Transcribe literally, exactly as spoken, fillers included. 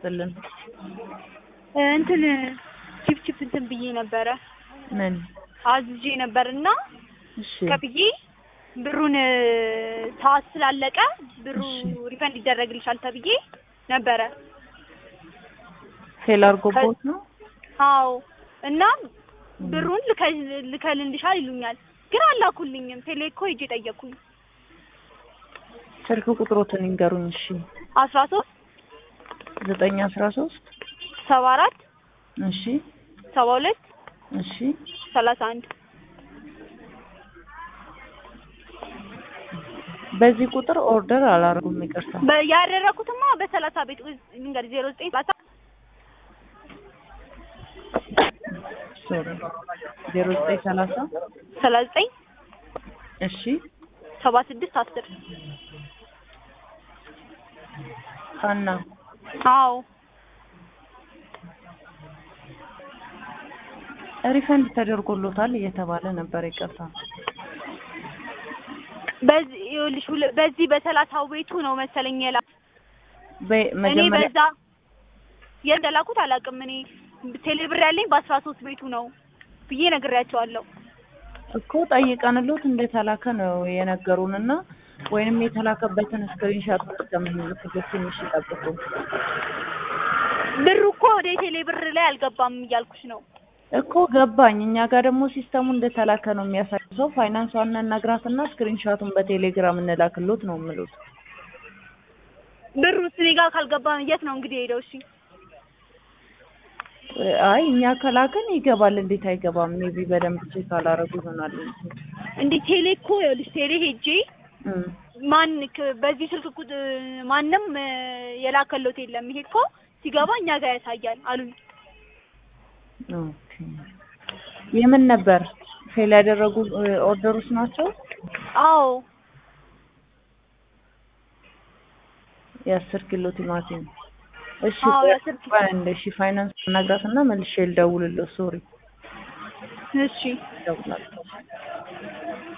ይስጥልን እንትን ቺፕ ቺፕ እንትን ብዬ ነበረ ምን አዝዤ ነበርና እሺ ከፍዬ ብሩን ሰዓት ስላለቀ ብሩ ሪፈንድ ይደረግልሻል ተብዬ ነበረ ፌል አድርጎብዎት ነው አዎ እና ብሩን ልከልልሻል ይሉኛል ግን አላኩልኝም ቴሌኮ ሂጄ ጠየቅኩኝ ስልክ ቁጥሮትን ይንገሩኝ እሺ አስራ ሶስት ዘጠኝ አስራ ሶስት ሰባ አራት እሺ ሰባ ሁለት እሺ ሰላሳ አንድ በዚህ ቁጥር ኦርደር አላረጉም ይቅርታ ያደረኩትማ በሰላሳ ቤት እንግዲህ ዜሮ ዘጠኝ ሰላሳ ሶሪ ዜሮ ዘጠኝ ሰላሳ ሰላሳ ዘጠኝ እሺ ሰባ ስድስት አስር ሀና አዎ ሪፈንድ ተደርጎሎታል እየተባለ ነበር ይቅርታ በዚህ ይኸውልሽ በዚህ በሰላሳው ቤቱ ነው መሰለኝ የላ እኔ በዛ የደላኩት አላውቅም እኔ ቴሌብር ያለኝ በአስራ ሶስት ቤቱ ነው ብዬ ነግሬያቸዋለሁ እኮ ጠይቀንሎት እንደተላከ ነው የነገሩንና ወይንም የተላከበትን ስክሪንሾት እስከምንልክበት ትንሽ ይጠብቁ ብሩ እኮ ወደ ቴሌብር ላይ አልገባም እያልኩሽ ነው እኮ ገባኝ እኛ ጋር ደግሞ ሲስተሙ እንደተላከ ነው የሚያሳየው ፋይናንሷን እናግራትና ስክሪንሾቱን በቴሌግራም እንላክሎት ነው የምሉት ብሩ እኔ ጋር ካልገባ የት ነው እንግዲህ ሄደው እሺ አይ እኛ ከላከን ይገባል እንዴት አይገባም ሜቢ በደንብ ቼክ አላረጉ ይሆናል እንዴ ቴሌኮ ይኸውልሽ ቴሌ ሄጄ ማን በዚህ ስልክ ማንንም የላከሎት የለም ይሄ እኮ ሲገባ እኛ ጋር ያሳያል አሉኝ ኦኬ የምን ነበር ፌል ያደረጉ ኦርደሮች ናቸው አዎ የአስር ኪሎ ቲማቲም እሺ እሺ ፋይናንስ እናግራትና መልሼ ልደውልልህ ሶሪ እሺ ደውላለሁ